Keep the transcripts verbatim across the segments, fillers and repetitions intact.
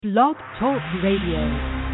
Blog Talk Radio.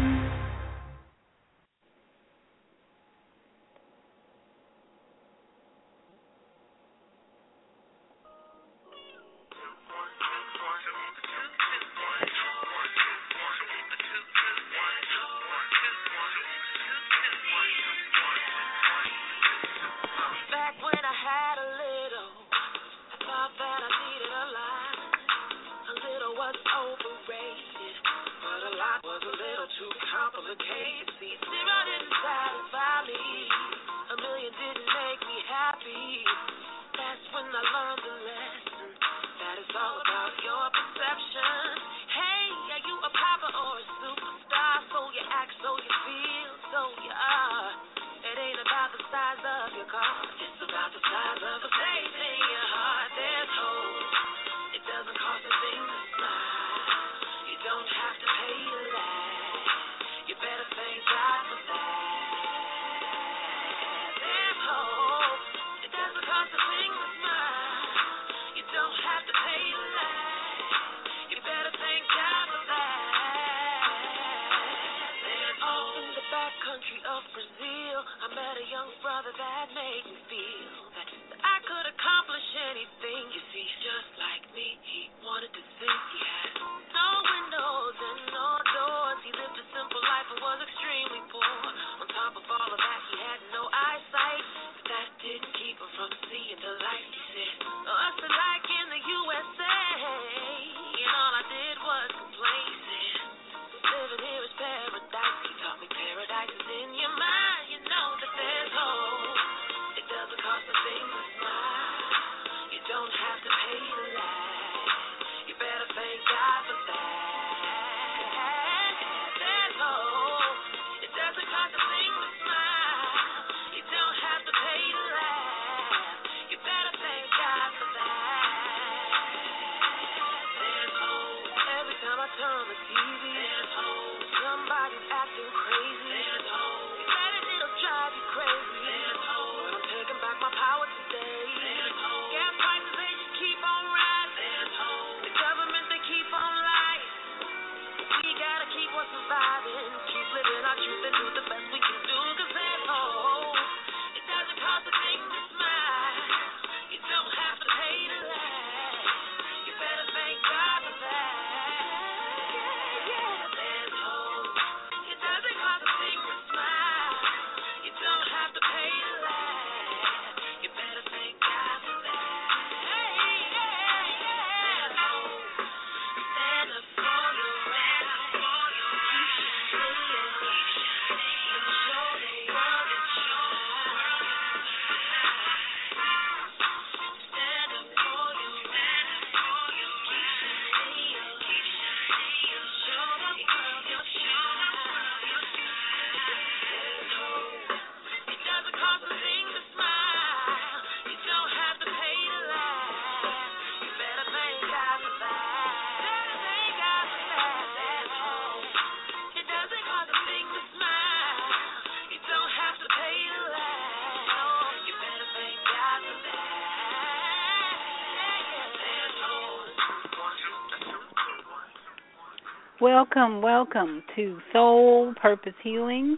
Welcome, welcome to Soul Purpose Healing.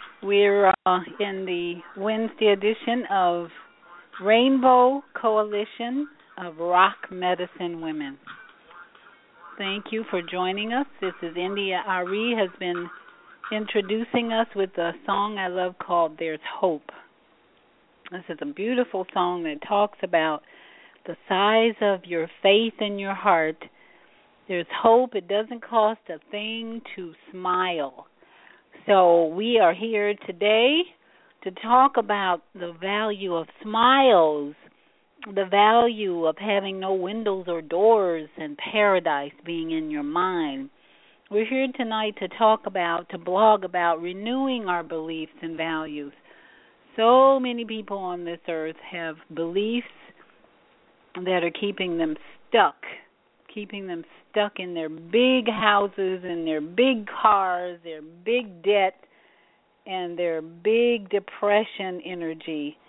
We're uh, in the Wednesday edition of Rainbow Coalition of Rock Medicine Women. Thank you for joining us. This is India Ari has been introducing us with a song I love called There's Hope. This is a beautiful song that talks about the size of your faith in your heart. There's hope. It doesn't cost a thing to smile. So we are here today to talk about the value of smiles, the value of having no windows or doors and paradise being in your mind. We're here tonight to talk about, to blog about renewing our beliefs and values. So many people on this earth have beliefs that are keeping them stuck, keeping them stuck in their big houses and their big cars, their big debt, and their big depression energy.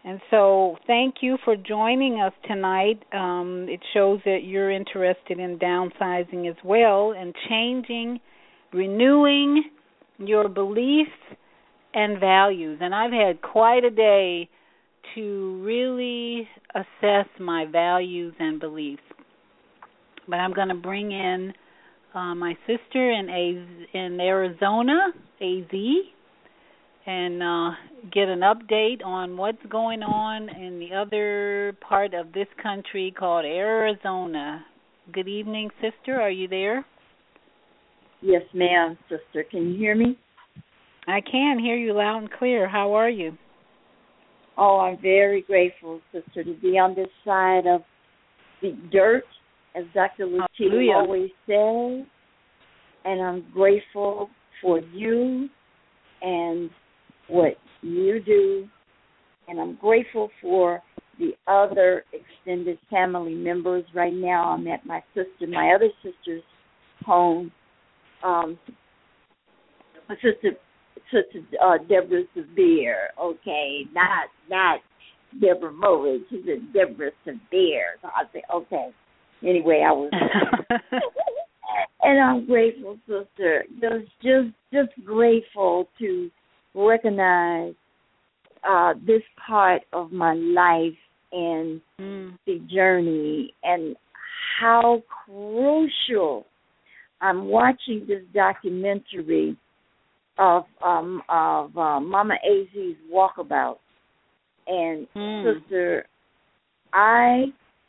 And so, thank you for joining us tonight. Um, it shows that you're interested in downsizing as well and changing, renewing your beliefs and values. And I've had quite a day to really assess my values and beliefs. But I'm going to bring in uh, my sister in a, in Arizona, A Z, and uh, get an update on what's going on in the other part of this country called Arizona. Good evening, sister. Are you there? Yes, ma'am, sister. Can you hear me? I can hear you loud and clear. How are you? Oh, I'm very grateful, sister, to be on this side of the dirt, as Doctor Lucia always says. And I'm grateful for you and what you do. And I'm grateful for the other extended family members. Right now I'm at my sister, my other sister's home. Um, my sister, sister uh, Deborah Severe, okay, not not Deborah Mowat. She said Deborah Severe. So I said, okay. Anyway, I was, and I'm grateful, sister. Just, just, just grateful to recognize uh, this part of my life and mm. the journey, and how crucial. I'm watching this documentary of um, of uh, Mama A Z's Walkabout, and mm. sister, I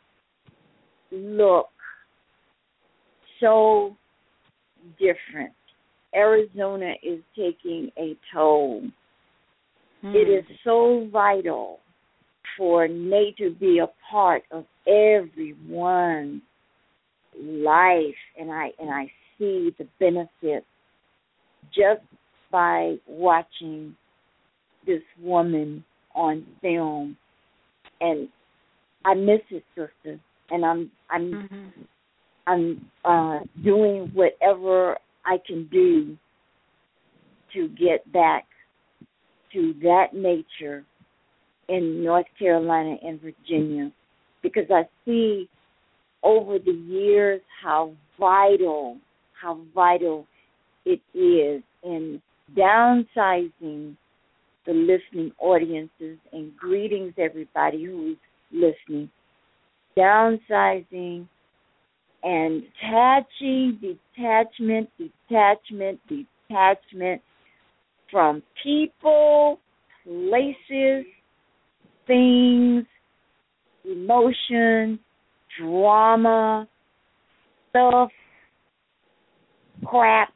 look so different. Arizona is taking a toll. Mm. It is so vital for nature to be a part of everyone's life, and I and I see the benefits just by watching this woman on film, and I miss it, sister. And I'm I'm mm-hmm. I'm uh, doing whatever I can do to get back to that nature in North Carolina and Virginia, because I see over the years how vital, how vital it is in downsizing the listening audiences, and greetings everybody who's listening. Downsizing and detaching, detachment, detachment, detachment from people, places, things, emotions, drama, stuff, crap.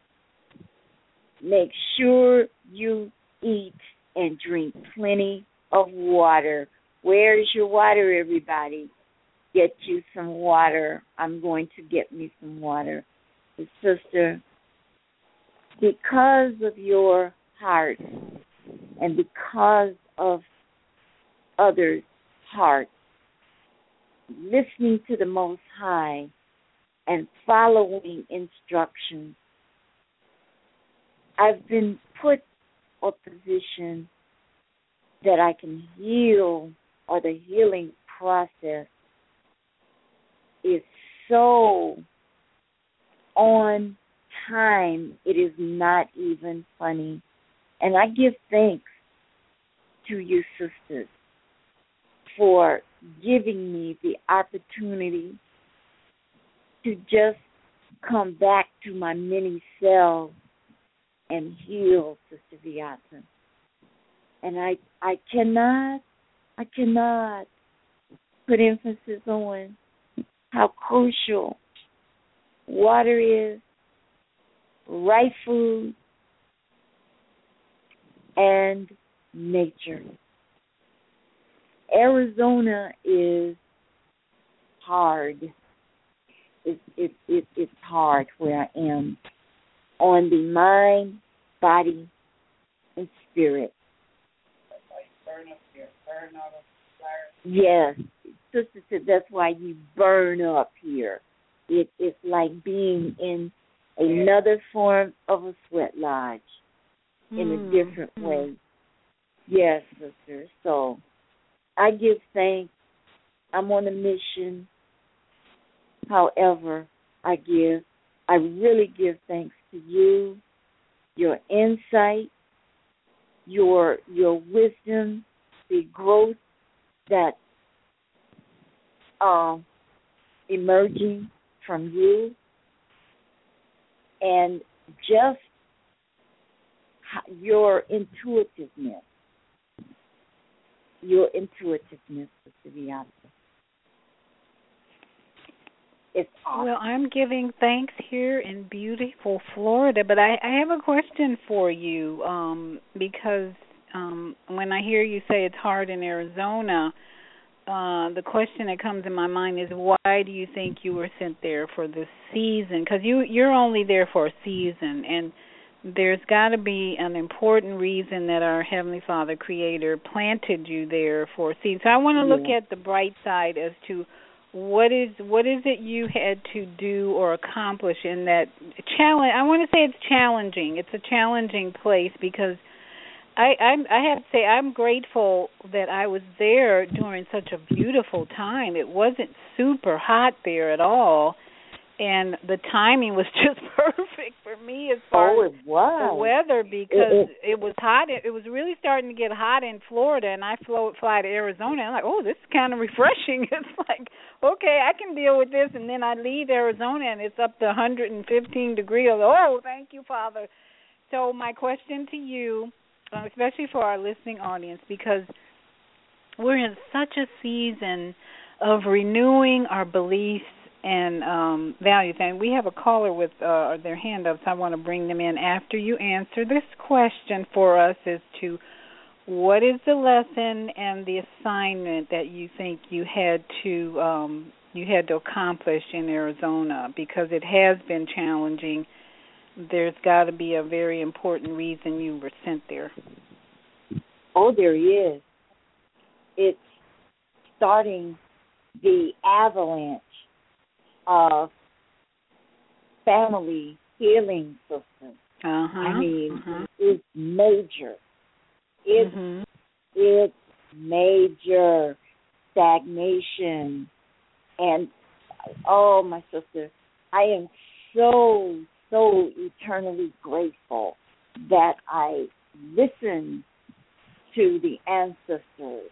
Make sure you eat and drink plenty of water. Where is your water, everybody? Get you some water. I'm going to get me some water. Sister, because of your heart and because of others' hearts, listening to the Most High and following instructions, I've been put in a position that I can heal, or the healing process is so on time, it is not even funny. And I give thanks to you, sisters, for giving me the opportunity to just come back to my many selves and heal, Sister Viyahta. And I, I cannot, I cannot put emphasis on how crucial water is, right food, and nature. Arizona is hard. It, it, it, it's hard where I am on the mind, body, and spirit. Yes, Sister said that's why you burn up here. It, it's like being in another form of a sweat lodge in mm. a different mm. way. Yes, sister. So I give thanks. I'm on a mission. However, I give, I really give thanks to you, your insight, your your wisdom, the growth that uh, emerging from you, and just your intuitiveness, your intuitiveness, Sister Bianca. It's awesome. Well, I'm giving thanks here in beautiful Florida, but I, I have a question for you um, because um, when I hear you say it's hard in Arizona, uh, the question that comes in my mind is why do you think you were sent there for this season? Because you, you're only there for a season, and there's got to be an important reason that our Heavenly Father Creator planted you there for a season. So I want to look yeah. at the bright side as to What is what is it you had to do or accomplish in that challenge? I want to say it's challenging. It's a challenging place because I I, I have to say I'm grateful that I was there during such a beautiful time. It wasn't super hot there at all, and the timing was just perfect for me as far oh, as it was. the weather because it, it, it was hot. It, it was really starting to get hot in Florida, and I flew, fly to Arizona. I'm like, oh, this is kind of refreshing. It's like, okay, I can deal with this, and then I leave Arizona, and it's up to one hundred fifteen degrees. Oh, thank you, Father. So my question to you, uh, especially for our listening audience, because we're in such a season of renewing our beliefs and um, values. And we have a caller with uh, their hand up, so I want to bring them in after you answer this question for us as to what is the lesson and the assignment that you think you had to um, you had to accomplish in Arizona, because it has been challenging. There's got to be a very important reason you were sent there. Oh, there is. It's starting the avalanche of family healing systems. Uh-huh, I mean, uh-huh. it's major. It's, mm-hmm. it's major stagnation. And, oh, my sister, I am so, so eternally grateful that I listened to the ancestors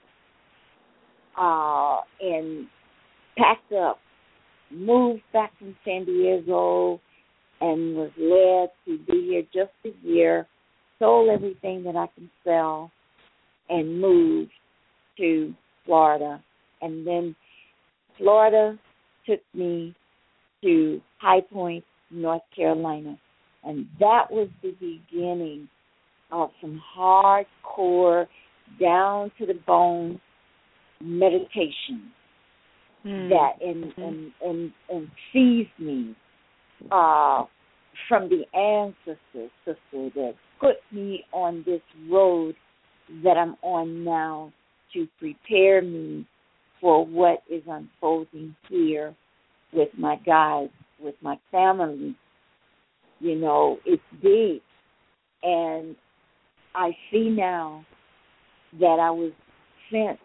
uh, and packed up, moved back from San Diego, and was led to be here just a year, sold everything that I can sell, and moved to Florida. And then Florida took me to High Point, North Carolina. And that was the beginning of some hardcore, down to the bone meditation mm. that and, and, and, and seized me uh, from the ancestors, sister, that put me on this road that I'm on now to prepare me for what is unfolding here with my guides, with my family. You know, it's deep. And I see now that I was sent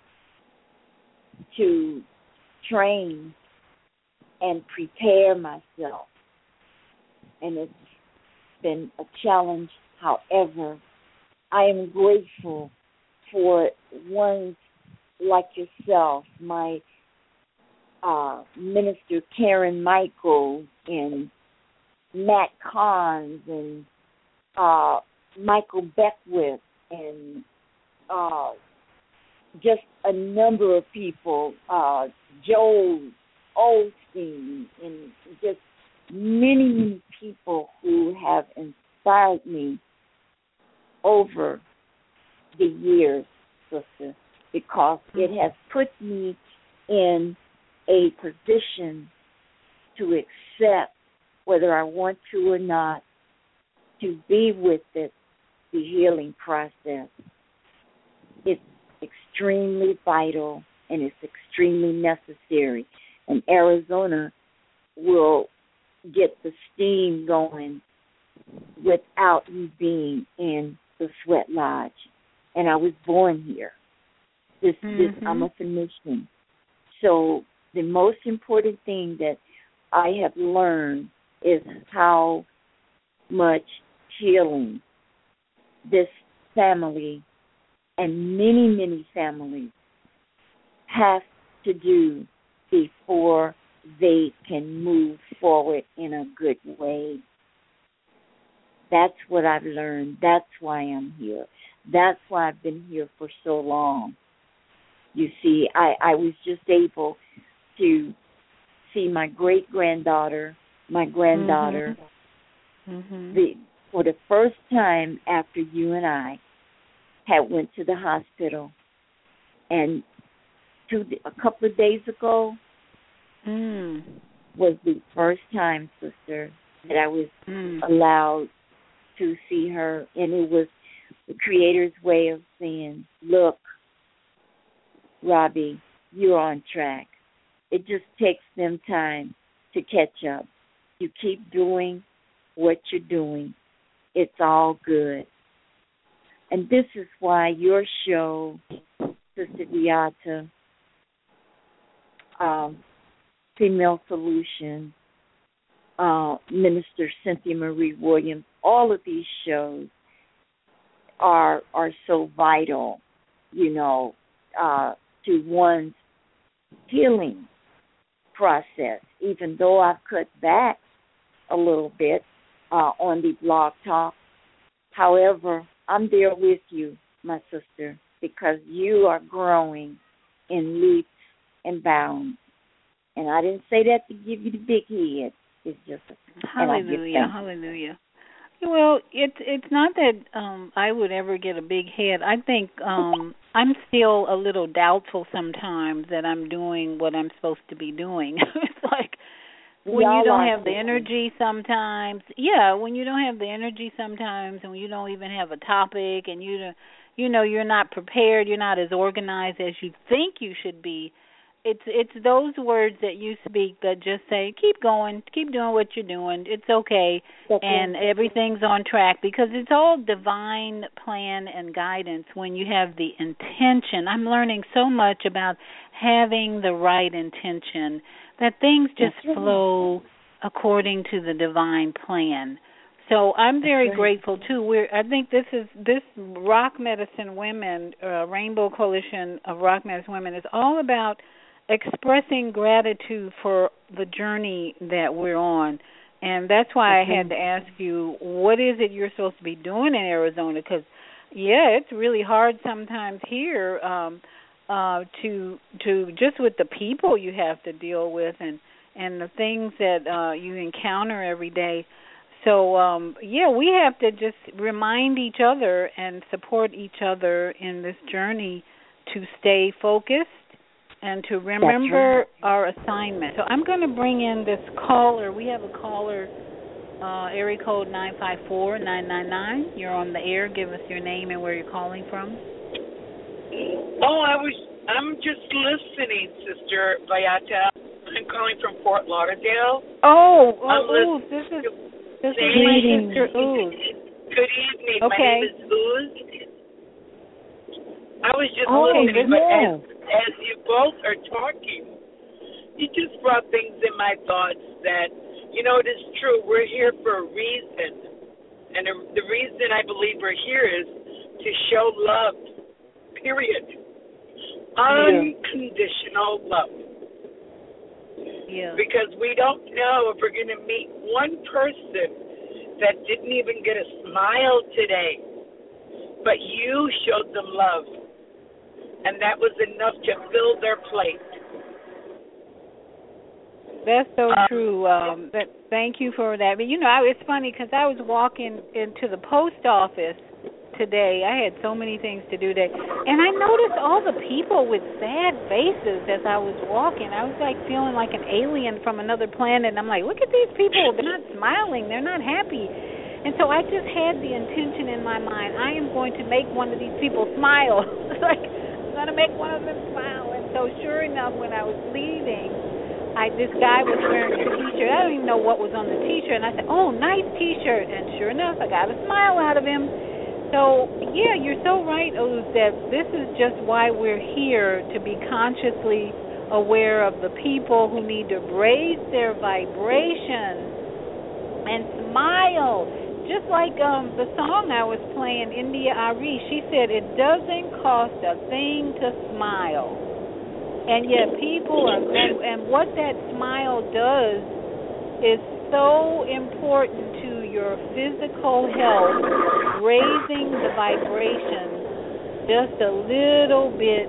to train and prepare myself. And it's been a challenge. However, I am grateful for ones like yourself, my uh, Minister Karen Michaels and Matt Kahns and uh, Michael Beckwith and uh, just a number of people, uh, Joel Osteen, and just many, many people who have inspired me over the years, sister, because it has put me in a position to accept, whether I want to or not, to be with it, the healing process. It's extremely vital and it's extremely necessary. And Arizona will get the steam going without you being in the Sweat Lodge. And I was born here. This, this, Mm-hmm. I'm a physician. So the most important thing that I have learned is how much healing this family and many, many families have to do before they can move forward in a good way. That's what I've learned. That's why I'm here. That's why I've been here for so long. You see, I, I was just able to see my great-granddaughter, my granddaughter, Mm-hmm. the, for the first time after you and I had went to the hospital. And two, a couple of days ago Mm. was the first time, sister, that I was Mm. allowed to see her. And it was the Creator's way of saying, look, Robbie, you're on track. It just takes them time to catch up. You keep doing what you're doing. It's all good. And this is why your show, Sister Beata, um, Female Solution, uh, Minister Cynthia Marie Williams, all of these shows are are so vital, you know, uh, to one's healing process. Even though I've cut back a little bit uh, on the blog talk, however, I'm there with you, my sister, because you are growing in leaps and bounds. And I didn't say that to give you the big head. It's just hallelujah, hallelujah. Well, it's it's not that um, I would ever get a big head. I think um, I'm still a little doubtful sometimes that I'm doing what I'm supposed to be doing. It's like when Y'all you don't are have the energy sometimes. Yeah, when you don't have the energy sometimes, and when you don't even have a topic, and you don't, you know, you're not prepared, you're not as organized as you think you should be. It's it's those words that you speak that just say, keep going, keep doing what you're doing. It's okay, That's and it. everything's on track, because it's all divine plan and guidance when you have the intention. I'm learning so much about having the right intention, that things just That's flow right. according to the divine plan. So I'm very right. grateful too. We're I think this is this Rock Medicine Women, uh, Rainbow Coalition of Rock Medicine Women, is all about expressing gratitude for the journey that we're on. And that's why I had to ask you, what is it you're supposed to be doing in Arizona? Because, yeah, it's really hard sometimes here um, uh, to to just with the people you have to deal with and, and the things that uh, you encounter every day. So, um, yeah, we have to just remind each other and support each other in this journey to stay focused and to remember our assignment. So I'm going to bring in this caller. We have a caller, uh, area code nine five four, nine nine nine. You're on the air. Give us your name and where you're calling from. Oh, I was, I'm just listening, Sister Beata. I'm calling from Fort Lauderdale. Oh, oh I'm Ooze, this is, this is my sister, Ooze. Good evening. Okay. My name is Ooze. I was just oh, listening, but yeah. as, as you both are talking, you just brought things in my thoughts that, you know, it is true. We're here for a reason. And the, the reason I believe we're here is to show love, period. Unconditional love. Yeah. Because we don't know if we're going to meet one person that didn't even get a smile today. But you showed them love. And that was enough to fill their plate. That's so um, true. Um, that, thank you for that. But, you know, I, it's funny because I was walking into the post office today. I had so many things to do today. And I noticed all the people with sad faces as I was walking. I was, like, feeling like an alien from another planet. And I'm like, look at these people. They're not smiling. They're not happy. And so I just had the intention in my mind, I am going to make one of these people smile. Like, I'm going to make one of them smile. And so sure enough, when I was leaving, I this guy was wearing a T-shirt. I don't even know what was on the T-shirt. And I said, oh, nice T-shirt. And sure enough, I got a smile out of him. So, yeah, you're so right, Uz, that this is just why we're here, to be consciously aware of the people who need to raise their vibration and smile. Just like um, the song I was playing, India Ari, she said it doesn't cost a thing to smile. And yet people are, and, and what that smile does is so important to your physical health, raising the vibration just a little bit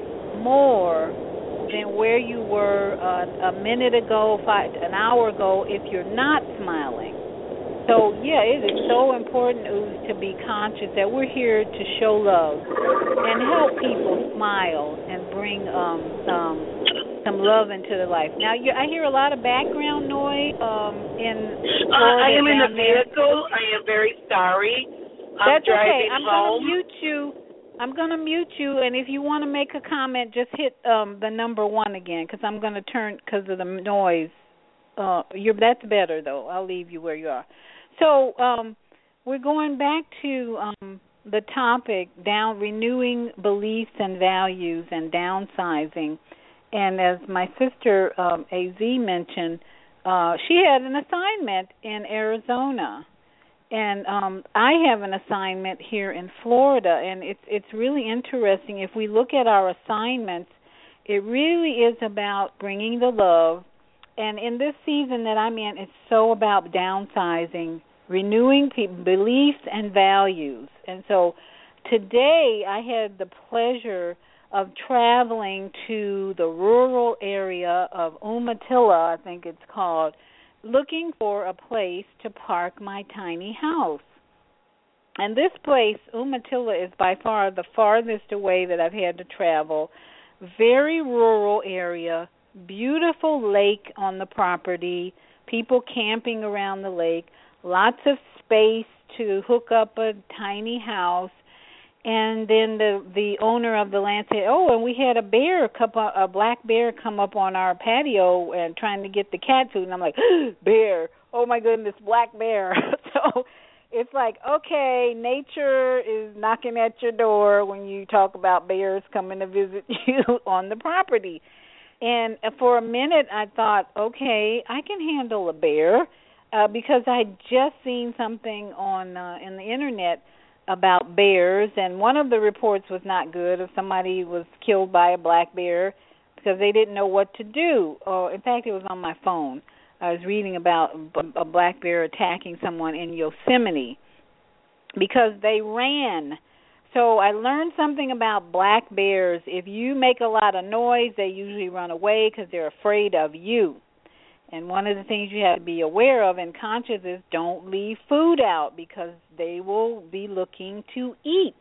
more than where you were uh, a minute ago, five, an hour ago, if you're not smiling. So, yeah, it is so important, Uz, to be conscious that we're here to show love and help people smile and bring um, um, some love into their life. Now, you, I hear a lot of background noise um, in Florida. Uh, I am in a there. vehicle. I am very sorry. I'm That's okay. driving I'm home. going to mute you. I'm going to mute you, and if you want to make a comment, just hit um, the number one again, because I'm going to turn because of the noise. Uh, you're, that's better, though. I'll leave you where you are. So um, we're going back to um, the topic, down renewing beliefs and values and downsizing. And as my sister um, A Z mentioned, uh, she had an assignment in Arizona. And um, I have an assignment here in Florida, and it's it's really interesting. If we look at our assignments, it really is about bringing the love. And in this season that I'm in, it's so about downsizing, renewing pe- beliefs and values. And so today I had the pleasure of traveling to the rural area of Umatilla, I think it's called, looking for a place to park my tiny house. And this place, Umatilla, is by far the farthest away that I've had to travel. Very rural area, beautiful lake on the property, people camping around the lake, lots of space to hook up a tiny house. And then the the owner of the land said, "Oh, and we had a bear, come up, a black bear, come up on our patio and trying to get the cat food." And I'm like, "Bear! Oh my goodness, black bear!" So it's like, okay, nature is knocking at your door when you talk about bears coming to visit you on the property. And for a minute, I thought, okay, I can handle a bear uh, because I had just seen something on uh, in the internet about bears, and one of the reports was not good. If somebody was killed by a black bear because they didn't know what to do. Or in fact, it was on my phone. I was reading about a black bear attacking someone in Yosemite because they ran. So I learned something about black bears. If you make a lot of noise, they usually run away because they're afraid of you. And one of the things you have to be aware of and conscious is don't leave food out because they will be looking to eat.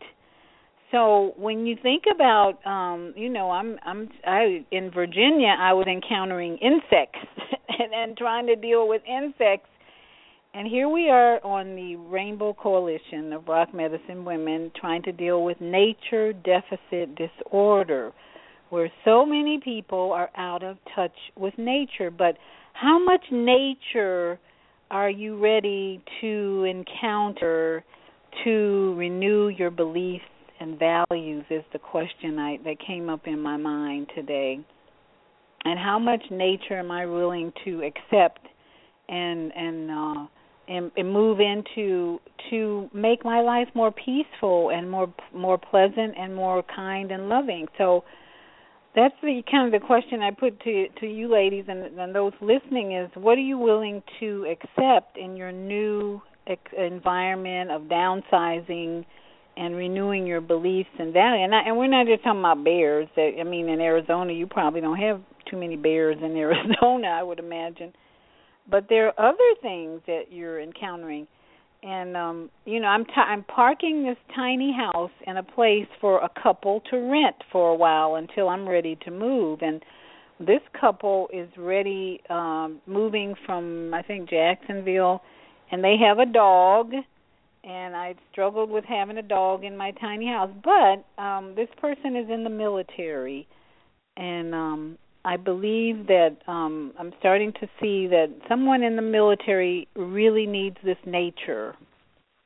So when you think about, um, you know, I'm, I'm, I in Virginia, I was encountering insects and, and trying to deal with insects. And here we are on the Rainbow Coalition of Rock Medicine Women trying to deal with nature deficit disorder, where so many people are out of touch with nature. But how much nature are you ready to encounter to renew your beliefs and values is the question I, that came up in my mind today. And how much nature am I willing to accept and and uh, and, and move into to make my life more peaceful and more more pleasant and more kind and loving? So that's the kind of the question I put to to you ladies and, and those listening is, what are you willing to accept in your new ex- environment of downsizing and renewing your beliefs and values? And, I, and we're not just talking about bears. That, I mean, in Arizona, you probably don't have too many bears in Arizona, I would imagine. But there are other things that you're encountering. And, um, you know, I'm t- I'm parking this tiny house in a place for a couple to rent for a while until I'm ready to move. And this couple is ready, um, moving from, I think, Jacksonville, and they have a dog. And I struggled with having a dog in my tiny house. But um, this person is in the military, and um, I believe that um, I'm starting to see that someone in the military really needs this nature.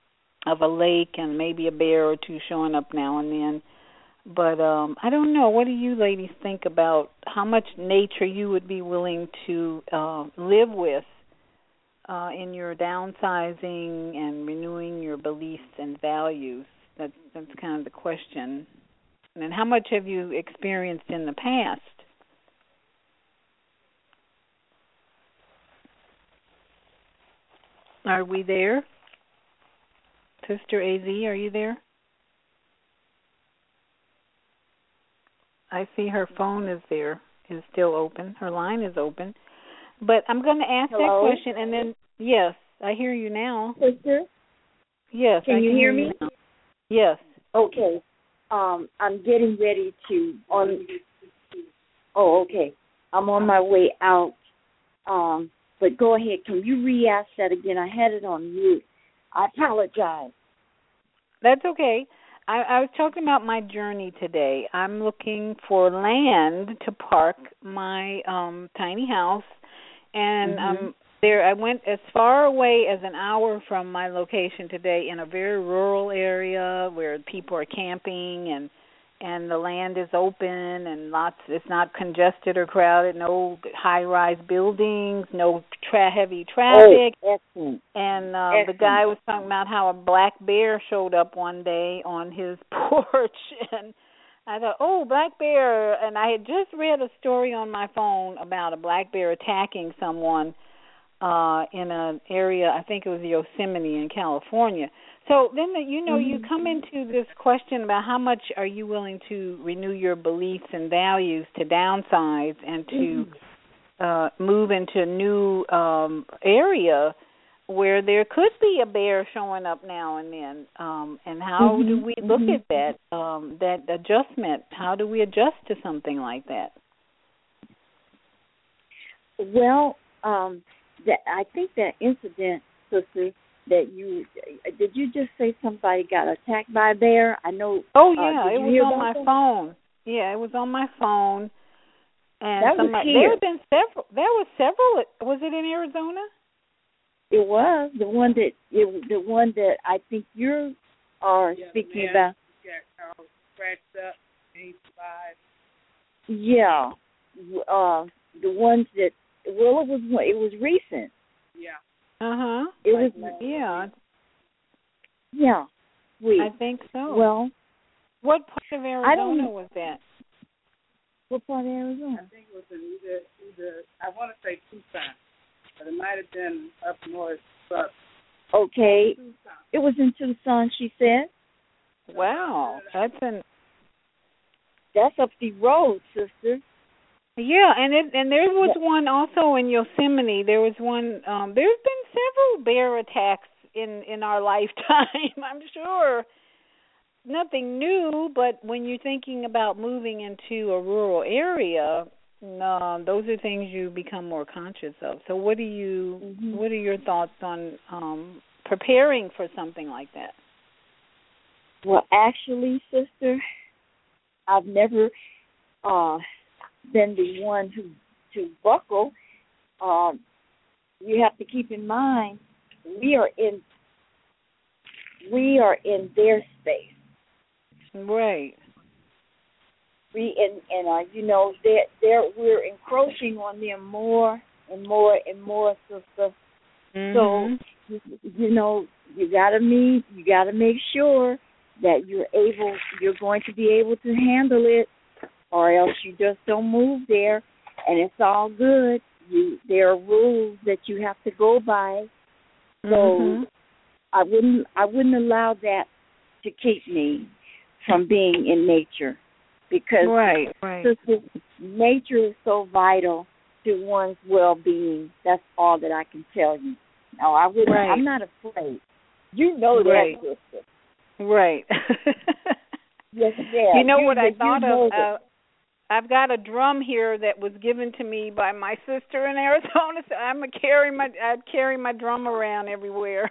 of a lake and maybe a bear or two showing up now and then. But um, I don't know. What do you ladies think about how much nature you would be willing to uh, live with uh, in your downsizing and renewing your beliefs and values? That's, that's kind of the question. And how much have you experienced in the past? Are we there? Sister A Z, are you there? I see her phone is there, is still open. Her line is open. But I'm going to ask Hello? that question, and then, yes, I hear you now. Sister? Yes, Can I you can hear hear me? you now. Yes. Okay. Um, I'm getting ready to on. Oh, okay. I'm on my way out. Um, but go ahead. Can you re-ask that again? I had it on mute. I apologize. That's okay. I, I was talking about my journey today. I'm looking for land to park my um tiny house, and Mm-hmm. um there I went as far away as an hour from my location today in a very rural area where people are camping and and the land is open and lots. It's not congested or crowded. No high-rise buildings. No tra- heavy traffic. Oh, excellent. And uh, excellent. the guy was talking about how a black bear showed up one day on his porch, and I thought, oh, black bear. And I had just read a story on my phone about a black bear attacking someone uh, in an area. I think it was Yosemite in California. So then, the, you know, you come into this question about how much are you willing to renew your beliefs and values to downsize and to uh, move into a new um, area where there could be a bear showing up now and then. Um, and how mm-hmm. do we look mm-hmm. at that, um, that adjustment? How do we adjust to something like that? Well, um, that I think that incident, sister, that you did you just say somebody got attacked by a bear? I know. Oh uh, yeah, did it you was hear on about my that? phone. Yeah, it was on my phone. And that somebody, was there here. have been several. There was several. Was it in Arizona? It was the one that it the one that I think you are Yeah, speaking man. about. Got all scratched up, eight five. Yeah, uh, the ones that well, it was it was recent. Yeah. Uh huh. It was Yeah, yeah. Sweet. I think so. Well, what part of I don't Arizona know. was that? What part of Arizona? I think it was in either either I want to say Tucson, but it might have been up north. But Okay, Tucson. it was in Tucson. She said. Wow, that's an That's up the road, sister. yeah, and it and there was one also in Yosemite. There was one. Um, there's been several bear attacks in in our lifetime. I'm sure. Nothing new, but when you're thinking about moving into a rural area, no, those are things you become more conscious of. So, what do you? Mm-hmm. What are your thoughts on um, preparing for something like that? Well, actually, sister, I've never uh, been the one who to buckle. Um, you have to keep in mind we are in we are in their space. Right. We and and uh, you know they they're we're encroaching on them more and more and more, sister. Mm-hmm. So you, you know you gotta meet you gotta make sure that you're able you're going to be able to handle it, or else you just don't move there, and it's all good. You there are rules that you have to go by. So mm-hmm. I wouldn't I wouldn't allow that to keep me from being in nature, because right, right. sister, nature is so vital to one's well-being. That's all that I can tell you. No, I wouldn't. Right. I'm not afraid. You know right. that, sister. Right. Yes, yeah. You know you, what I you thought of? Uh, that. I've got a drum here that was given to me by my sister in Arizona. So I'm a carry my I'd carry my drum around everywhere.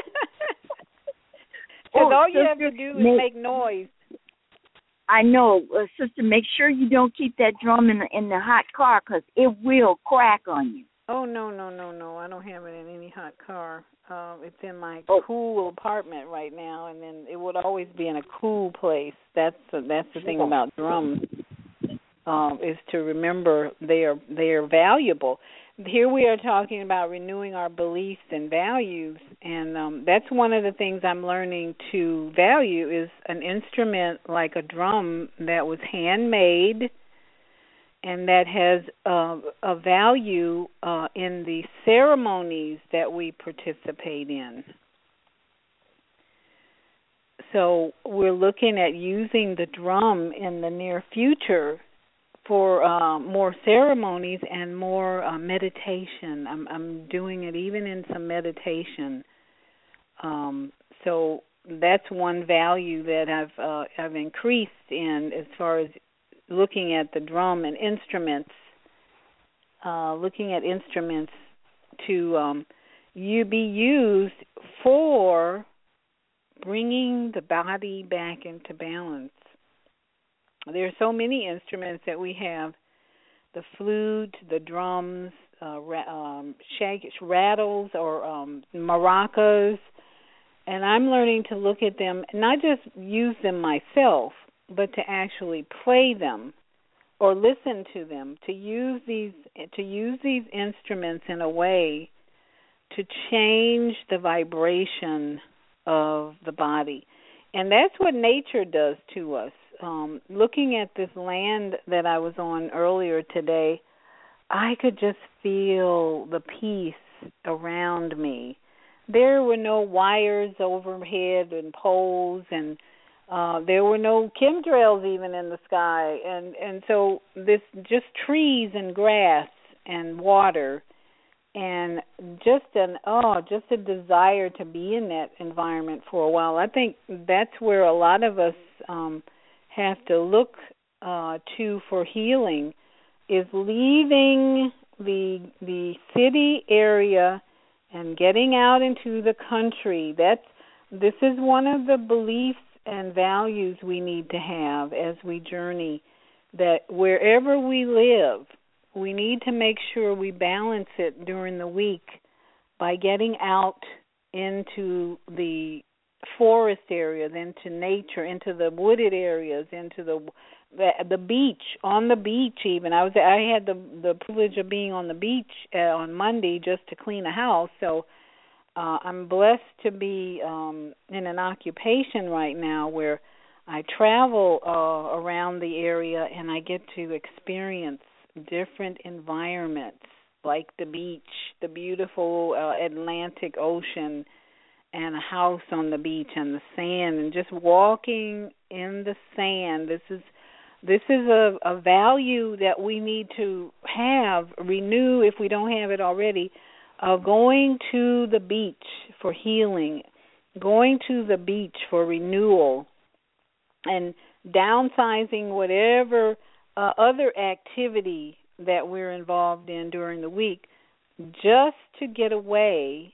Because oh, all you sister, have to do is make, make noise. I know, uh, sister. Make sure you don't keep that drum in the in the hot car, because it will crack on you. Oh, no, no, no, no. I don't have it in any hot car. Uh, it's in my Oh. cool apartment right now, and then it would always be in a cool place. That's the, that's the thing about drums, um, is to remember they are they are valuable. Here we are talking about renewing our beliefs and values, and um, that's one of the things I'm learning to value is an instrument like a drum that was handmade and that has uh, a value uh, in the ceremonies that we participate in. So we're looking at using the drum in the near future for uh, more ceremonies and more uh, meditation. I'm, I'm doing it even in some meditation. Um, so that's one value that I've uh, I've increased in as far as looking at the drum and instruments, uh, looking at instruments to um, you be used for bringing the body back into balance. There are so many instruments that we have, the flute, the drums, uh, ra- um, shag- rattles or um, maracas, and I'm learning to look at them, not just use them myself, but to actually play them or listen to them, to use these to use these instruments in a way to change the vibration of the body. And that's what nature does to us. Um, looking at this land that I was on earlier today, I could just feel the peace around me. There were no wires overhead and poles, and uh, there were no chemtrails even in the sky. And, and so this just trees and grass and water and just an oh, just a desire to be in that environment for a while. I think that's where a lot of us um, have to look uh, to for healing, is leaving the the city area and getting out into the country. That's this is one of the beliefs and values we need to have as we journey, that wherever we live, we need to make sure we balance it during the week by getting out into the forest areas, into nature, into the wooded areas, into the the, the beach, on the beach even. I was I had the the privilege of being on the beach uh, on Monday just to clean a house, so uh, I'm blessed to be um, in an occupation right now where I travel uh, around the area and I get to experience different environments like the beach, the beautiful uh, Atlantic Ocean, and a house on the beach and the sand, and just walking in the sand. This is this is a, a value that we need to have, renew if we don't have it already, uh, going to the beach for healing, going to the beach for renewal, and downsizing whatever uh, other activity that we're involved in during the week, just to get away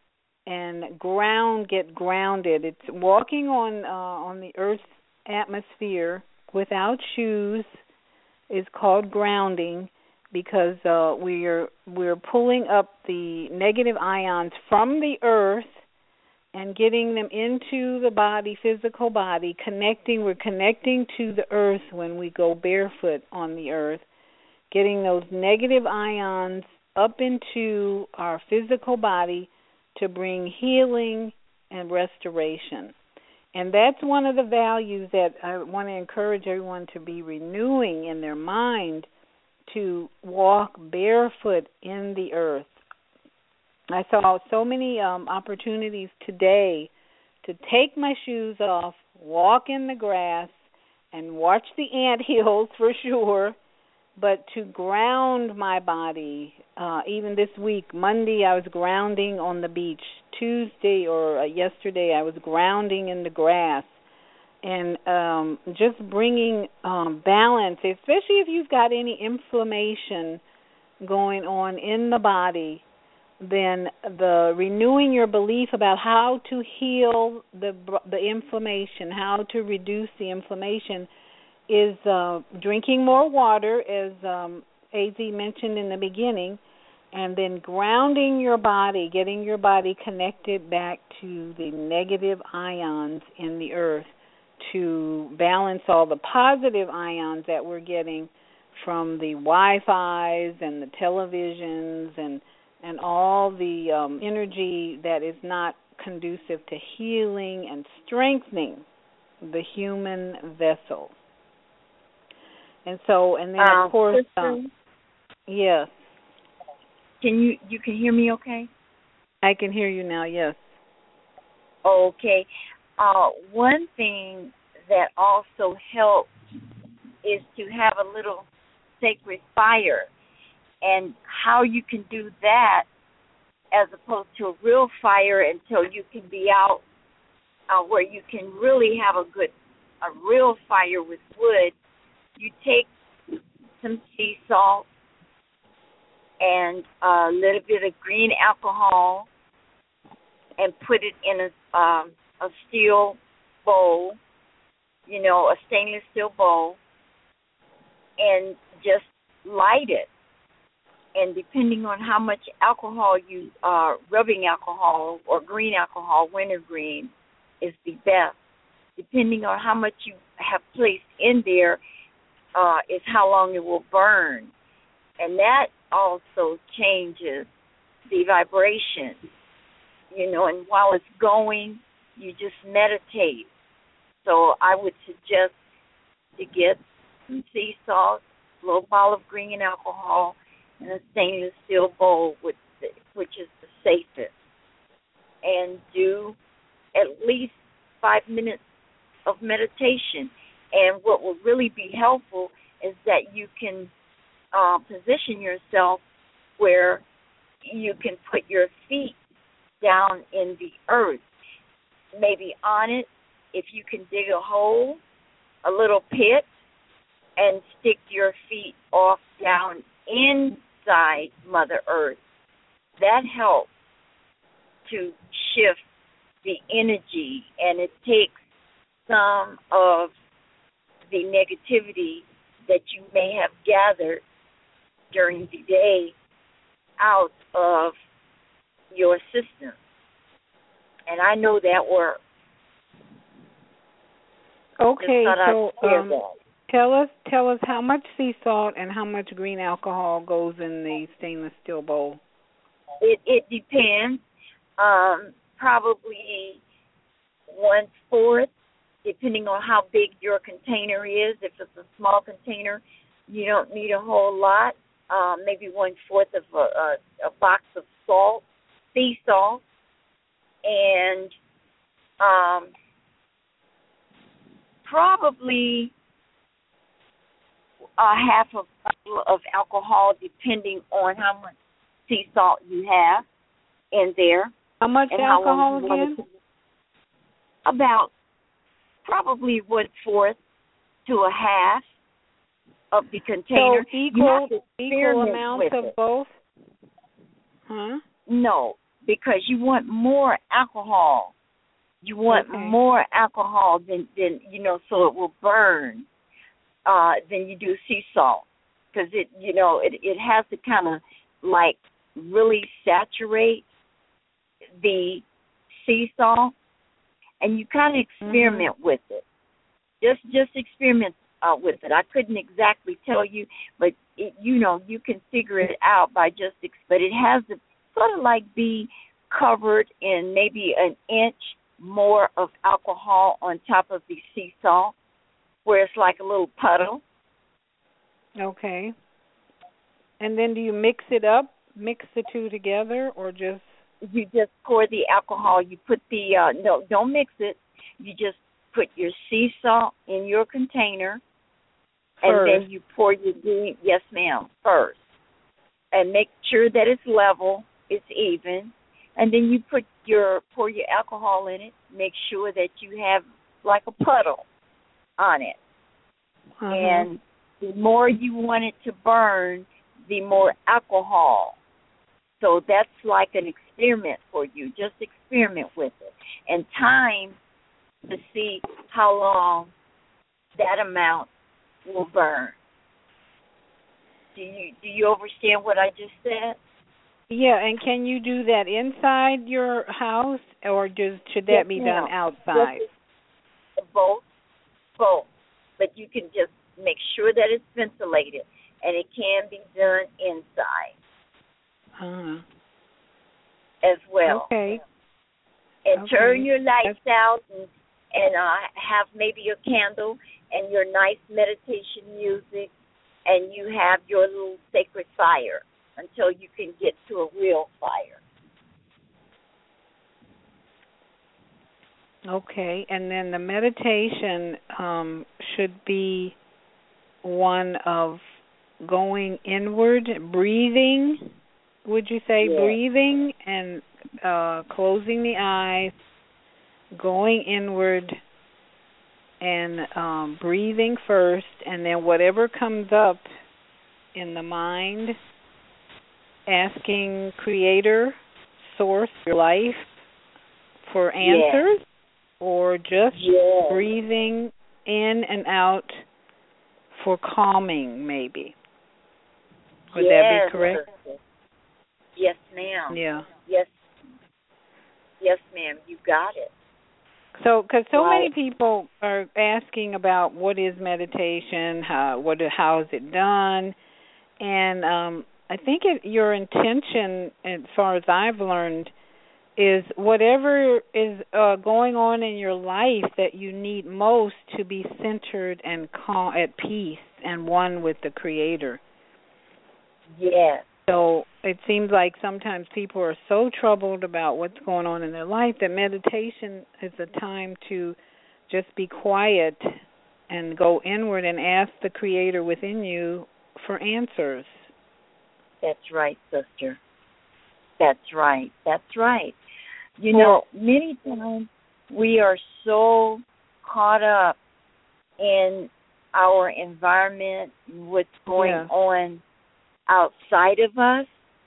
and ground, get grounded. It's walking on uh, on the Earth's atmosphere without shoes is called grounding, because uh, we're we're pulling up the negative ions from the Earth and getting them into the body, physical body, connecting. We're connecting to the Earth when we go barefoot on the Earth, getting those negative ions up into our physical body to bring healing and restoration. And that's one of the values that I want to encourage everyone to be renewing in their mind, to walk barefoot in the earth. I saw so many um, opportunities today to take my shoes off, walk in the grass, and watch the anthills for sure, but to ground my body. Uh, even this week, Monday, I was grounding on the beach. Tuesday or uh, yesterday, I was grounding in the grass. And um, just bringing um, balance, especially if you've got any inflammation going on in the body, then the renewing your belief about how to heal the the inflammation, how to reduce the inflammation, is uh, drinking more water, as um, A Z mentioned in the beginning, and then grounding your body, getting your body connected back to the negative ions in the earth to balance all the positive ions that we're getting from the Wi-Fi's and the televisions and and all the um, energy that is not conducive to healing and strengthening the human vessel. And so, and then uh, of course, sister, um, yes. Can you you can hear me? Okay. I can hear you now. Yes. Okay. Uh, one thing that also helps is to have a little sacred fire, and how you can do that as opposed to a real fire until you can be out uh, where you can really have a good, a real fire with wood. You take some sea salt and a little bit of green alcohol and put it in a, um, a steel bowl, you know, a stainless steel bowl, and just light it. And depending on how much alcohol you, uh, rubbing alcohol or green alcohol, wintergreen, is the best. Depending on how much you have placed in there, uh, is how long it will burn. And that also changes the vibration, you know, and while it's going, you just meditate. So I would suggest to get some sea salt, a little bottle of green alcohol, and a stainless steel bowl, with the, which is the safest. And do at least five minutes of meditation. And what will really be helpful is that you can uh, position yourself where you can put your feet down in the earth, maybe on it. If you can dig a hole, a little pit, and stick your feet off down inside Mother Earth, that helps to shift the energy, and it takes some of the negativity that you may have gathered during the day out of your system. And I know that works. Okay, so um, tell us tell us how much sea salt and how much green alcohol goes in the stainless steel bowl. It it depends. Um, probably one fourth, depending on how big your container is. If it's a small container, you don't need a whole lot. Um, maybe one fourth of a, a, a box of salt, sea salt, and um, probably a half a bottle of alcohol, depending on how much sea salt you have in there. How much and alcohol how again? To, about probably one fourth to a half of the container. So equal equal amounts of it. both? Huh? No, because you want more alcohol. You want okay. more alcohol than, than, you know, so it will burn uh, than you do sea salt. Because, it, you know, it, it has to kind of, like, really saturate the sea salt. And you kind of experiment mm-hmm. with it. Just just experiment uh, with it. I couldn't exactly tell you, but, it, you know, you can figure it out by just, ex- but it has to sort of like be covered in maybe an inch more of alcohol on top of the sea salt, where it's like a little puddle. Okay. And then do you mix it up, mix the two together, or just? You just pour the alcohol. You put the, uh, no, don't mix it. You just put your sea salt in your container, first. And then you pour your green, yes ma'am, first. And make sure that it's level, it's even. And then you put your pour your alcohol in it. Make sure that you have like a puddle on it. Uh-huh. And the more you want it to burn, the more alcohol. So that's like an experiment for you. Just experiment with it. And time to see how long that amount will burn. Do you do you understand what I just said? Yeah, and can you do that inside your house, or just should that Yes, be ma'am. done outside? Yes, both, both. But you can just make sure that it's ventilated, and it can be done inside Uh-huh. as well. Okay. And Okay. turn your lights That's, out, and and uh, have maybe a candle and your nice meditation music, and you have your little sacred fire until you can get to a real fire. okay, and then the meditation um, should be one of going inward, breathing. Would you say Yes. breathing and uh, closing the eyes, going inward, and um, breathing first, and then whatever comes up in the mind, asking Creator, Source, your life for answers, Yes. or just Yes. breathing in and out for calming, maybe. Would yes. that be correct? Sister. Yes, ma'am. Yeah. Yes. Yes, ma'am. You got it. So, because so Right. many people are asking about what is meditation, how what how is it done, and um, I think it, your intention, as far as I've learned, is whatever is uh, going on in your life that you need most to be centered and calm, at peace and one with the Creator. Yes. So it seems like sometimes people are so troubled about what's going on in their life that meditation is a time to just be quiet and go inward and ask the Creator within you for answers. That's right, sister. That's right. That's right. You know, many times we are so caught up in our environment, what's going Yeah. on outside of us,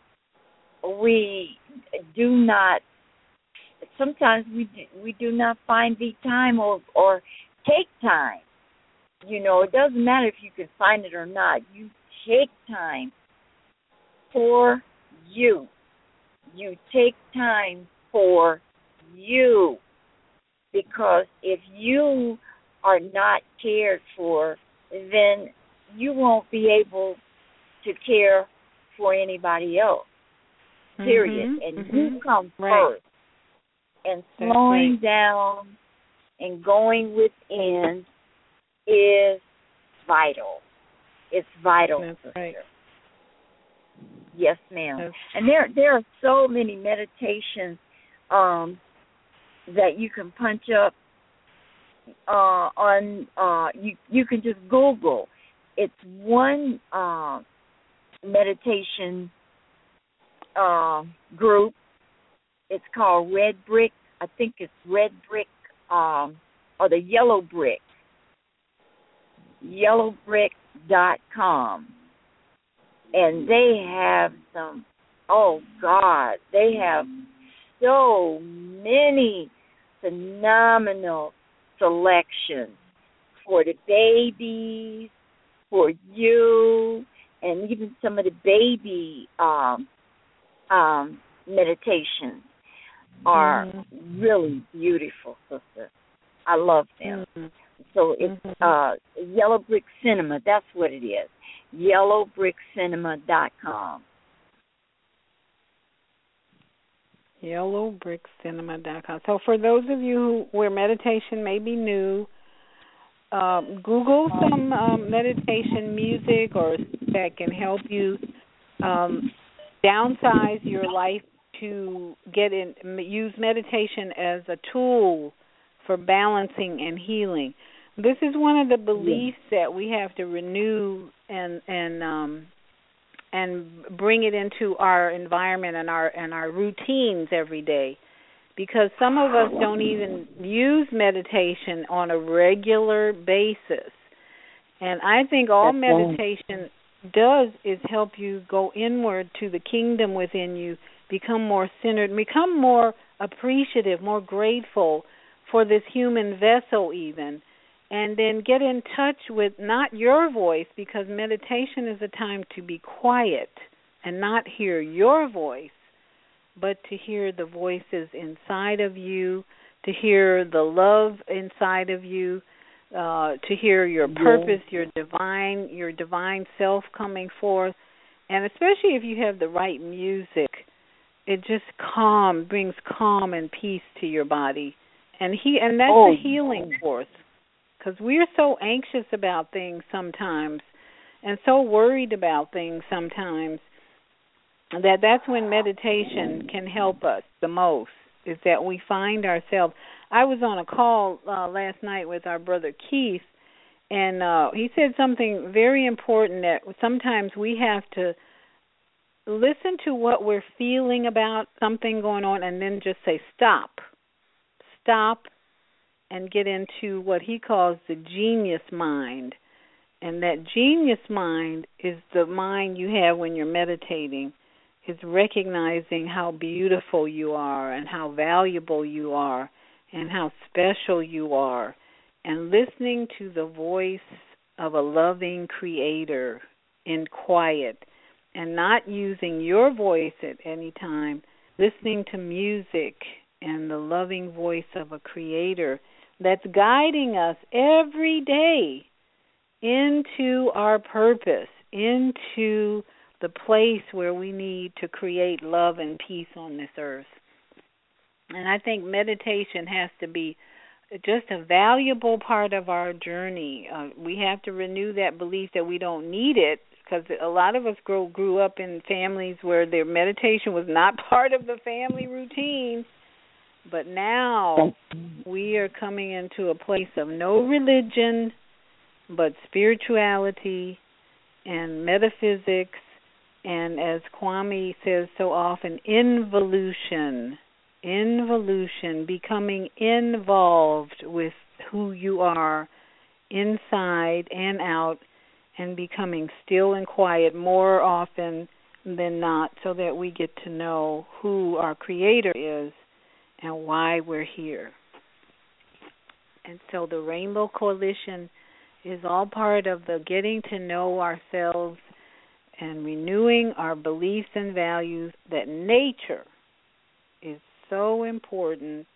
we do not, sometimes we do, we do not find the time or, or take time. You know, it doesn't matter if you can find it or not. You take time for you. You take time for you. Because if you are not cared for, then you won't be able to care for anybody else, period. Mm-hmm, and mm-hmm. you come Right. first. And That's slowing right. down and going within is vital. It's vital. That's sister. right. Yes, ma'am. That's, And there there are so many meditations um, that you can punch up uh, on. Uh, you you can just Google. It's one uh, meditation uh, group. It's called Red Brick. I think it's Red Brick um, or the Yellow Brick. yellow brick dot com. And they have some, oh, God, they have so many phenomenal selections for the babies, for you, and even some of the baby um, um, meditations are mm-hmm. really beautiful, sister. I love them. Mm-hmm. So it's mm-hmm. uh, Yellow Brick Cinema. That's what it is. yellow brick cinema dot com. yellow brick cinema dot com. So for those of you who, where meditation may be new, um, Google some um, meditation music or that can help you um, downsize your life to get in, use meditation as a tool for balancing and healing. This is one of the beliefs yeah. that we have to renew and and um, and bring it into our environment and our and our routines every day, because some of us don't even use meditation on a regular basis. And I think all That's meditation right. does is help you go inward to the kingdom within you, become more centered, become more appreciative, more grateful for this human vessel even. And then get in touch with not your voice, because meditation is a time to be quiet and not hear your voice, but to hear the voices inside of you, to hear the love inside of you, uh, to hear your purpose, yeah. your divine, your divine self coming forth, and especially if you have the right music, it just calm brings calm and peace to your body, and he and that's oh. a healing force, because we're so anxious about things sometimes, and so worried about things sometimes, that that's when meditation can help us the most. Is that we find ourselves. I was on a call uh, last night with our brother Keith, and uh, he said something very important, that sometimes we have to listen to what we're feeling about something going on and then just say stop. Stop and get into what he calls the genius mind. And that genius mind is the mind you have when you're meditating. Is recognizing how beautiful you are and how valuable you are and how special you are, and listening to the voice of a loving creator in quiet, and not using your voice at any time, listening to music and the loving voice of a creator that's guiding us every day into our purpose, into the place where we need to create love and peace on this earth. And I think meditation has to be just a valuable part of our journey. Uh, we have to renew that belief that we don't need it, because a lot of us grow, grew up in families where their meditation was not part of the family routine. But now we are coming into a place of no religion, but spirituality and metaphysics, and as Kwame says so often, involution, involution, becoming involved with who you are inside and out, and becoming still and quiet more often than not, so that we get to know who our Creator is and why we're here. And so the Rainbow Coalition is all part of the getting to know ourselves and renewing our beliefs and values, that nature is so important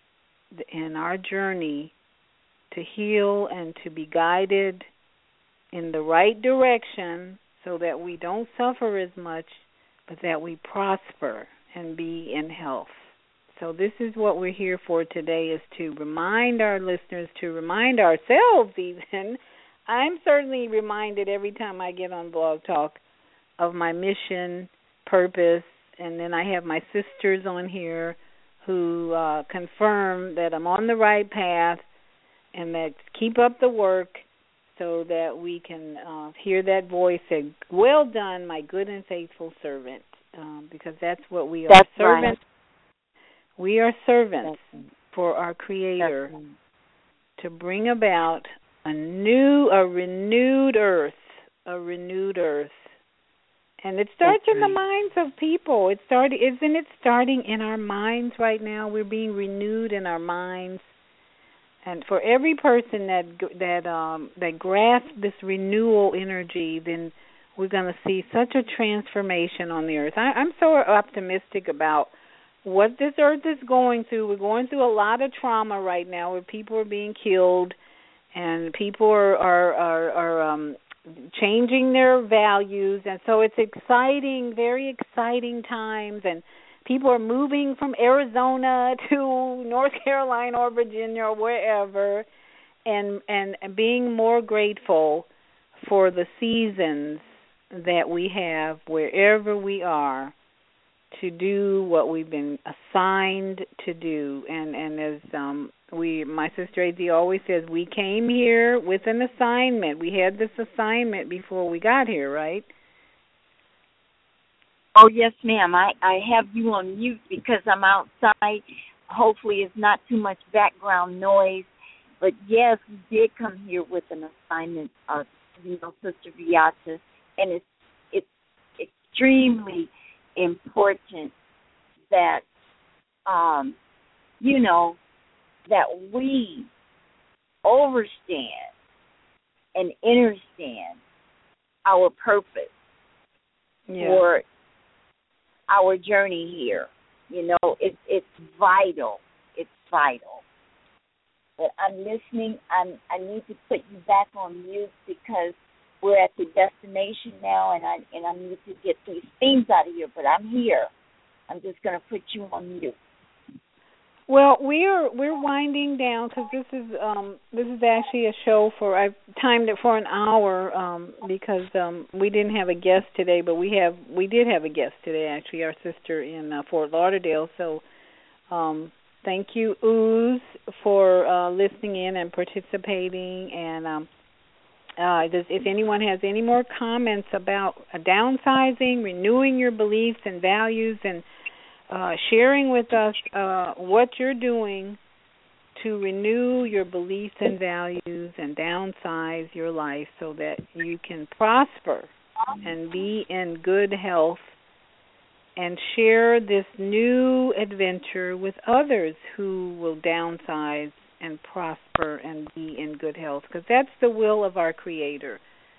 in our journey to heal and to be guided in the right direction, so that we don't suffer as much, but that we prosper and be in health. So this is what we're here for today, is to remind our listeners, to remind ourselves even. I'm certainly reminded every time I get on Blog Talk of my mission, purpose, and then I have my sisters on here who uh, confirm that I'm on the right path, and that keep up the work, so that we can uh, hear that voice say, well done, my good and faithful servant, um, because that's what we are. That's servants. Right. We are servants that's for our Creator right. to bring about a new, a renewed earth, a renewed earth. And it starts That's in right. the minds of people. It started, isn't it starting in our minds right now? We're being renewed in our minds. And for every person that that um, that grasps this renewal energy, then we're going to see such a transformation on the earth. I, I'm so optimistic about what this earth is going through. We're going through a lot of trauma right now, where people are being killed, and people are are are, are um, changing their values, and so it's exciting, very exciting times, and people are moving from Arizona to North Carolina or Virginia or wherever, and and being more grateful for the seasons that we have wherever we are, to do what we've been assigned to do. And and as um we my sister A Z always says, we came here with an assignment. We had this assignment before we got here, right? Oh, yes, ma'am. I, I have you on mute because I'm outside. Hopefully it's not too much background noise. But, yes, we did come here with an assignment, uh, you know, Sister Viyahta, and it's, it's extremely important that, um, you know, that we understand and understand our purpose yeah. for our journey here. You know, it's it's vital. It's vital. But I'm listening. I'm, I need to put you back on mute because we're at the destination now, and I and I need to get these things out of here. But I'm here. I'm just going to put you on mute. Well, we're we're winding down because this is um, this is actually a show for I've timed it for an hour um, because um, we didn't have a guest today, but we have we did have a guest today actually, our sister in uh, Fort Lauderdale. So. Um, Thank you, Ooze, for uh, listening in and participating. And um, uh, does, if anyone has any more comments about uh, downsizing, renewing your beliefs and values, and uh, sharing with us uh, what you're doing to renew your beliefs and values and downsize your life so that you can prosper and be in good health, and share this new adventure with others who will downsize and prosper and be in good health, because that's the will of our Creator,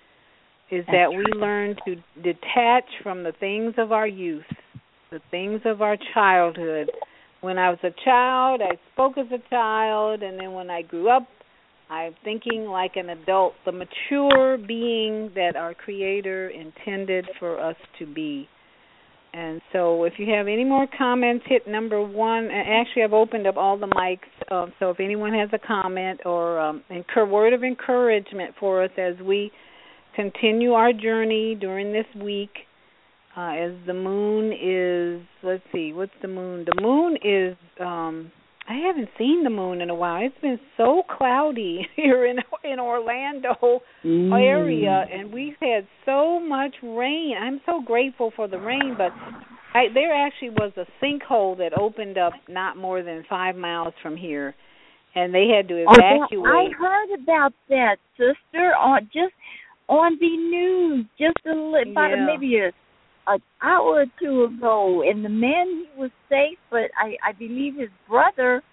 is that we learn to detach from the things of our youth, the things of our childhood. When I was a child, I spoke as a child, and then when I grew up, I'm thinking like an adult, the mature being that our Creator intended for us to be. And so if you have any more comments, hit number one. Actually, I've opened up all the mics, uh, so if anyone has a comment or um, a word of encouragement for us as we continue our journey during this week, uh, as the moon is, let's see, what's the moon? The moon is, um, I haven't seen the moon in a while. It's been so cloudy here in in Orlando mm. area, and we've had so much rain. I'm so grateful for the rain, but I, there actually was a sinkhole that opened up not more than five miles from here, and they had to evacuate. Oh, I heard about that, sister, on just on the news, just a, about yeah. a, maybe a an hour or two ago, and the man, he was safe, but I, I believe his brother,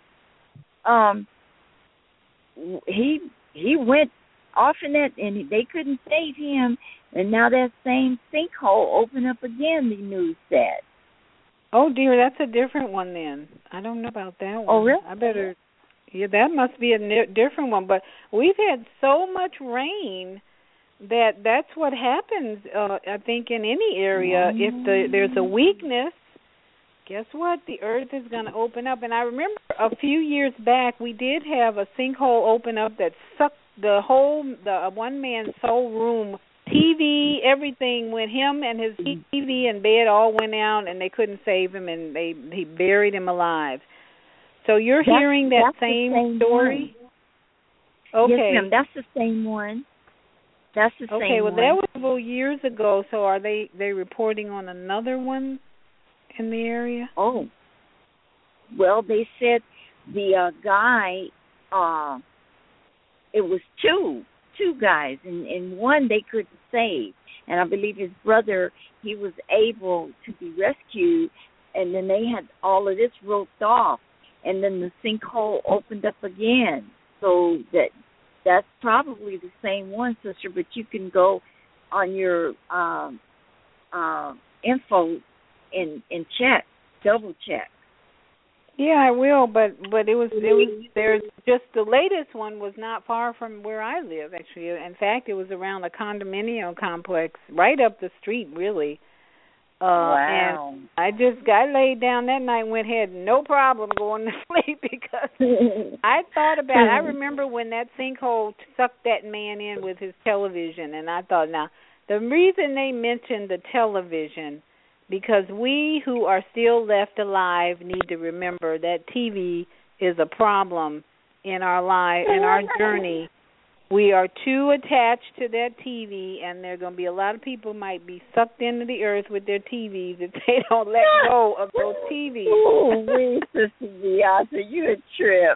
um, he he went off in it, and they couldn't save him, and now that same sinkhole opened up again, the news said. Oh, dear, that's a different one then. I don't know about that one. Oh, really? I better, yeah, that must be a ne- different one, but we've had so much rain that that's what happens, uh, I think, in any area. Mm-hmm. If the, there's a weakness, guess what? The earth is going to open up. And I remember a few years back, we did have a sinkhole open up that sucked the whole, the one man's whole room, T V, everything went, him and his T V and bed all went out, and they couldn't save him, and they he buried him alive. So you're that's, hearing that same, same story? One. Okay. Yes, ma'am, that's the same one. That's the okay, same well, one. that was several years ago, so are they, they reporting on another one in the area? Oh. Well, they said the uh, guy, uh, it was two, two guys, and, and one they couldn't save. And I believe his brother, he was able to be rescued, and then they had all of this roped off, and then the sinkhole opened up again. So that... That's probably the same one, sister, but you can go on your um, uh, info and, and check, double check. Yeah, I will, but but it was it was there's just the latest one was not far from where I live. Actually, in fact, it was around a condominium complex right up the street, really. Uh, wow. And I just got laid down that night and went ahead, no problem going to sleep because I thought about it. I remember when that sinkhole sucked that man in with his television, and I thought, now, the reason they mentioned the television, because we who are still left alive need to remember that T V is a problem in our life, in our journey. We are too attached to that T V, and there are going to be a lot of people might be sucked into the earth with their T Vs if they don't let go of those T Vs. Oh, wait, Sister Beyonce, you a trip.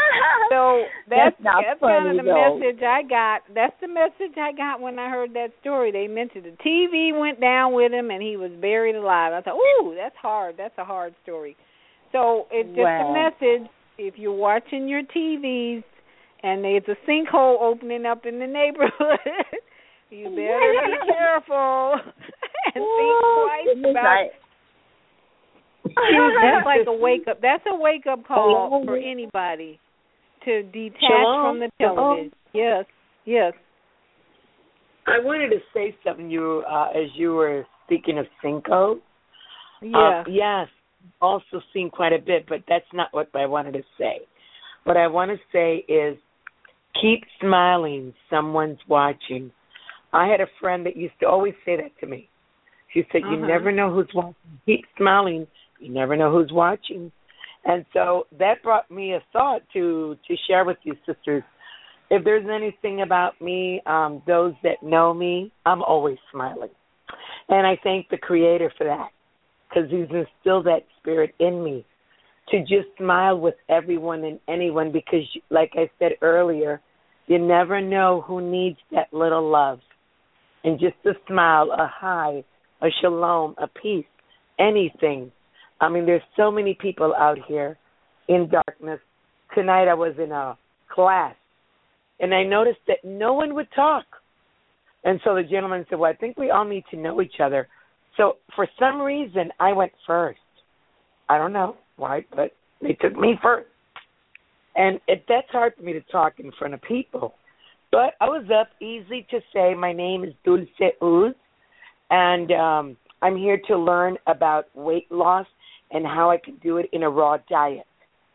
So that's, that's, not that's funny, kind of the though. message I got. That's the message I got when I heard that story. They mentioned the T V went down with him, and he was buried alive. I thought, ooh, that's hard. That's a hard story. So it's just wow. a message. If you're watching your T Vs, and there's a sinkhole opening up in the neighborhood, you better be careful and think twice about That's like a wake up. That's a wake up call Hello. for anybody to detach Shalom. from the television. Yes, yes. I wanted to say something you uh, as you were speaking of Cinco. Yeah. Um, yes, also seen quite a bit, but that's not what I wanted to say. What I want to say is keep smiling. Someone's watching. I had a friend that used to always say that to me. She said, you Uh-huh. never know who's watching. Keep smiling. You never know who's watching. And so that brought me a thought to, to share with you, sisters. If there's anything about me, um, those that know me, I'm always smiling. And I thank the Creator for that, because He's instilled that spirit in me to just smile with everyone and anyone, because, like I said earlier, you never know who needs that little love. And just a smile, a hi, a shalom, a peace, anything. I mean, there's so many people out here in darkness. Tonight I was in a class, and I noticed that no one would talk. And so the gentleman said, well, I think we all need to know each other. So for some reason, I went first. I don't know why, but they took me first. And it, that's hard for me to talk in front of people. But I was up, easy to say. My name is Dulce Uz, and um, I'm here to learn about weight loss and how I can do it in a raw diet.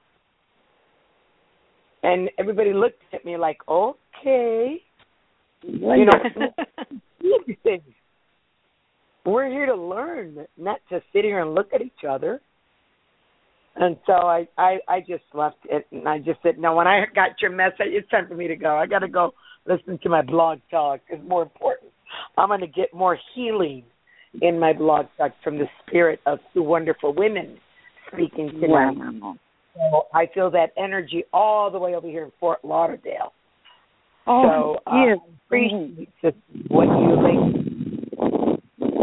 And everybody looked at me like, okay. You know, we're here to learn, not to sit here and look at each other. And so I, I, I just left it, and I just said, no, when I got your message, it's time for me to go. I got to go listen to my blog talk. It's more important. I'm going to get more healing in my blog talk from the spirit of two wonderful women speaking tonight. Wow. So I feel that energy all the way over here in Fort Lauderdale. Oh, so uh, yes. I appreciate just what you ladies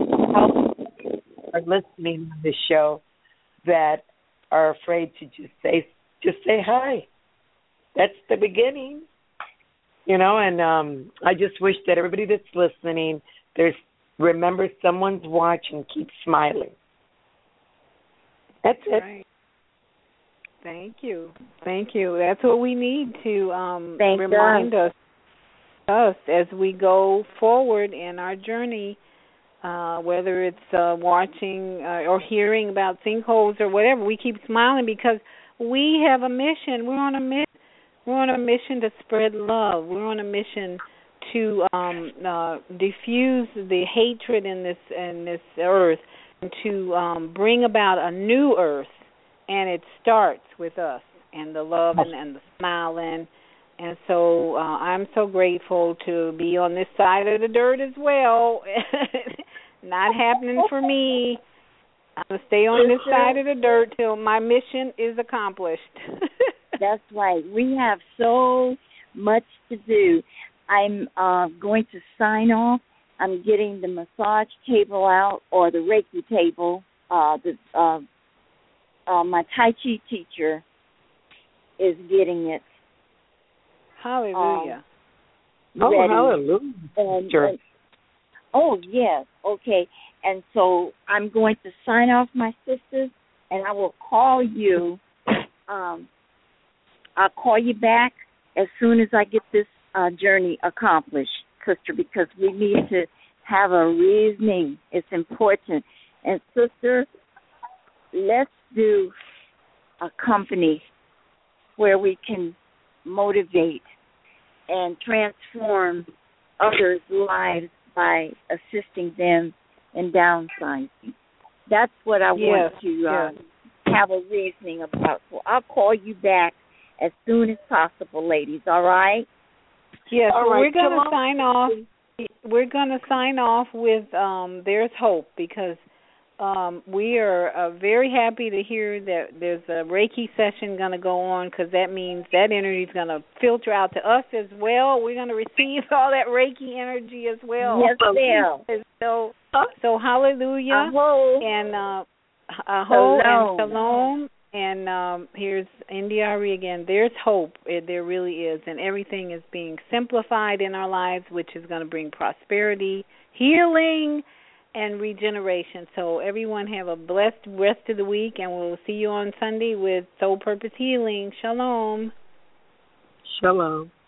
are listening to this show that are afraid to just say just say hi. That's the beginning. You know, and um, I just wish that everybody that's listening, there's remember someone's watching, keep smiling. That's it. Right. Thank you. Thank you. That's what we need to um, Thank remind God. us us as we go forward in our journey, uh, whether it's uh, watching uh, or hearing about sinkholes or whatever. We keep smiling because we have a mission. We're on a mission. We're on a mission to spread love. We're on a mission to um, uh, diffuse the hatred in this in this earth, and to um, bring about a new earth. And it starts with us and the love and, and the smiling. And so uh, I'm so grateful to be on this side of the dirt as well. Not happening for me. I'm going to stay on this side of the dirt till my mission is accomplished. That's right. We have so much to do. I'm uh, going to sign off. I'm getting the massage table out, or the Reiki table. Uh, the uh, uh, my Tai Chi teacher is getting it. Hallelujah. Um, oh, ready. hallelujah. And, Sure. and, oh, yes. Okay. And so I'm going to sign off, my sisters, and I will call you. Um, I'll call you back as soon as I get this uh, journey accomplished, sister, because we need to have a reasoning. It's important. And, sister, let's do a company where we can motivate and transform others' lives by assisting them in downsizing. That's what I Yes, want to uh, yes. have a reasoning about. So I'll call you back as soon as possible, ladies, all right? Yes, All well, right, we're going come to sign off. We're going to sign off with um, There's Hope, because um, we are uh, very happy to hear that there's a Reiki session going to go on, because that means that energy is going to filter out to us as well. We're going to receive all that Reiki energy as well. Yes, ma'am. So, so hallelujah. Aho. And uh, aho Shalom. and shalom. And um, here's Indiari again. There's hope. It, there really is. And everything is being simplified in our lives, which is going to bring prosperity, healing, and regeneration. So everyone have a blessed rest of the week, and we'll see you on Sunday with Soul Purpose Healing. Shalom. Shalom.